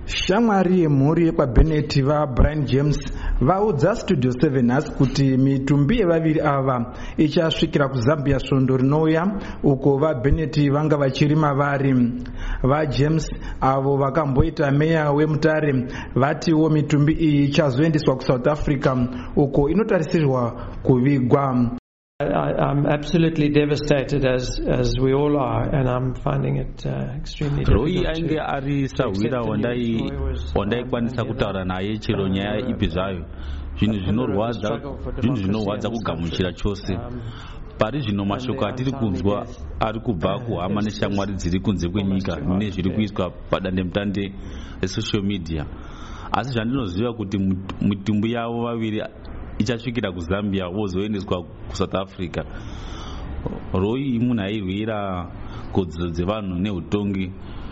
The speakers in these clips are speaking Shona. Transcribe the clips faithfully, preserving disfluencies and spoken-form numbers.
Shamwari yemhuri yekwaBennett vaBrian James vaudza Studio seven nhasi kuti mitumbi yevaviri ava ichasvikira kuZambia svondo rinouya uko vaBennett vanga vachirima vari. VaJames avo vakamboita meya weMutare vatiwo mitumbi iyi ichazoendeswa kuSouth Africa uko inotarisirwa kuvigwa. I, I'm absolutely devastated, as as we all are, and I'm finding it uh, extremely difficult. Roy ainge ari sahwira wandai wandai kwanisa kutaura naye chero nyaya ipi zvayo. Zvinhu zvinorwadza zvinhu zvinorwadza kugamuchira chose. Pari zvino mashoko atiri kunzwa ari kubva kuhama neshamwari dziri kunze kwenyika nezviri kuitwa padandemutande esocial media. Asi zvandinoziva kuti mitumbu yavo vaviri ichasvikira kuZambia vozoendeswa kuSouth Africa. Roy munhu airwira kodzero dzevanhu neutongi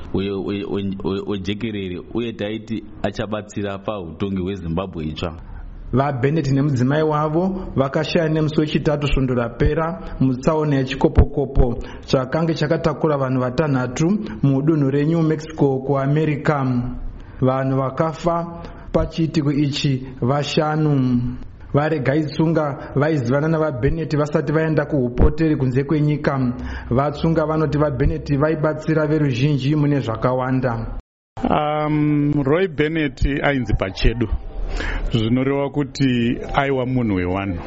hwejekerere uye taiti achabatsira pautongi hweZimbabwe itsva. VaBennett nemudzimai wavo vakashaya nemusi wechitatu svondo rapera mutsaona yechikopokopo chakanga chakatakura vanhu vatanhatu mudunhu reNew Mexico kuAmerica. Vanhu vakafa pachiitiko ichi vashanu. Varegaitsunga vaizivana navaBennett vasati vaenda kuhupoteri kunze kwenyika. Vatsunga vanoti vaBennett vaibatsira veruzhinji mune zvakawanda. Um, Roy Bennett ainzi pachedu, zvinoreva kuti aiwa munhu wevanhu,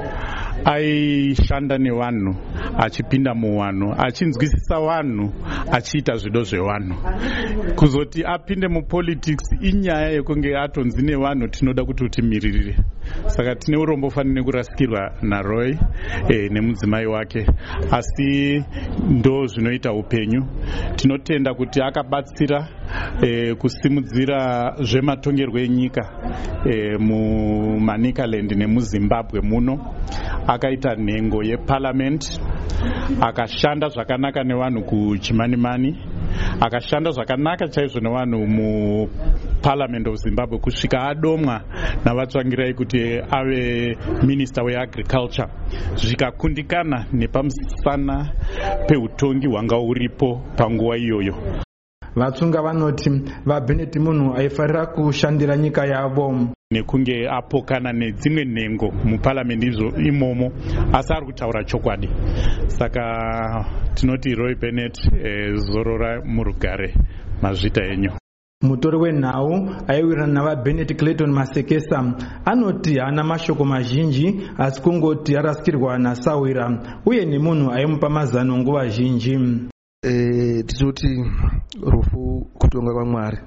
aishanda nevanhu, achipinda muvanhu, achinzwisisa vanhu, achiita zvido zvevanhu. Kuzoti apinde mupolitics inyaya yekunge atonzi nevanhu tinoda kuti utimiririre. Saka tine urombo fanire kurasikirwa naRoy eh, nemudzimai wake, asi ndo zvinoita upenyu. Tinotenda kuti akabatsira eh, kusimudzira zvematongerwo enyika eh, muManicaland nemuZimbabwe muno. Akaita nhengo yeparliament, akashanda zvakanaka nevanhu kuChimanimani, akashanda zvakanaka chaizvo nevanhu muParliament of Zimbabwe kusvika adomwa navatsvangirai kuti ave minister weagriculture, zvikakundikana nepamusana peutongi hwanga uripo panguva iyoyo. Vatsunga vanoti vaBennett munhu aifarira kushandira nyika yavo nekunge apokana nedzimwe nhengo muParliament izvo imomo, asi ari kutaura chokwadi. Saka tinoti Roy Bennett eh, zorora murugare mazvita enyu. Mutori wenhau aiwirirana navaBennett Clayton Masekesa anoti haana mashoko mazhinji asi kungoti arasikirwa nasawira uye nemunhu aimupa mazano nguva zhinji. Eh, tichoti rufu kutonga kwaMwari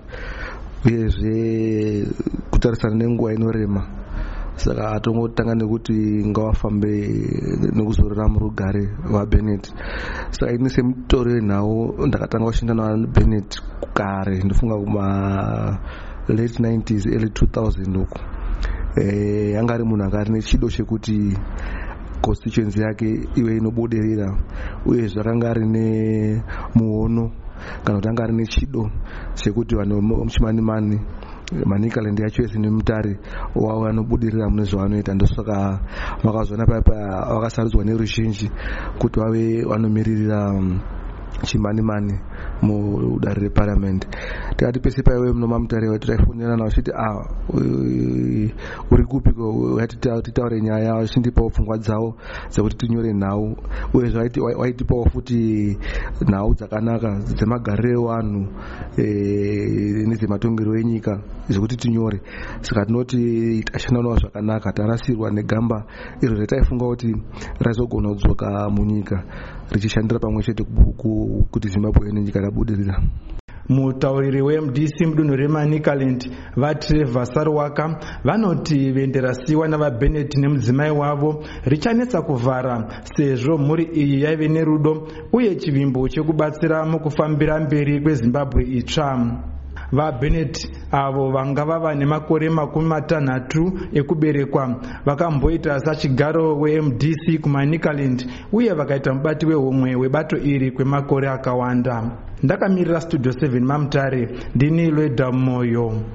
uyezve kutarisana nenguva inorema, saka atongotanga nekuti ngavafambe nekuzorora murugare vaBennett. Saka ini semutori wenhau ndakatanga kushanda naVaBennett kare, ndofunga kuma late nineties early two thousand uko. Eh, anga ari munhu anga ari nechido chekuti constituency yake iwe inobudirira uye zvakanga ari nemuono kana kuti anga ari nechido chekuti vanhu muChimanimani Manicaland yacho yese neMutare wavo vanobudirira mune zvavanoita. Ndosaka vakazoona paya vakasarudzwa neruzhinji kuti vave vanomiririra Chimanimani mudare reParliament. Tikati pese paiwe munoma Mutare wetu taifonera navo tichiti ah uri kupiko, titaure nyaya, vachindipawo pfungwa dzavo dzekuti tinyore nhau, uye vaitipawo futi nhau dzakanaka dzemagariro evanhu nedzematongerwo enyika zvekuti tinyore. Saka tinoti tashanda navo zvakanaka, tarasirwa negamba iro rataifunga kuti razogona kudzoka munyika richishandira pamwe chete kuti Zimbabwe nenyika yabudirira. Mutauriri weM D C mudunhu reManicaland vaTrevor Sarwaka vanoti venderasiwa navaBennett nemudzimai wavo richanetsa kuvhara sezvo mhuri iyi yaive nerudo uye chivimbo chekubatsira mukufambira mberi kweZimbabwe itsva. VaBennett avo vanga vava nemakore makumi matanhatu ekuberekwa vakamboita sachigaro weM D C kuManicaland uye vakaita mubati wehomwe webato iri kwemakore akawanda. Ndakamirira Studio seven maMutare, ndini Lweda Moyo.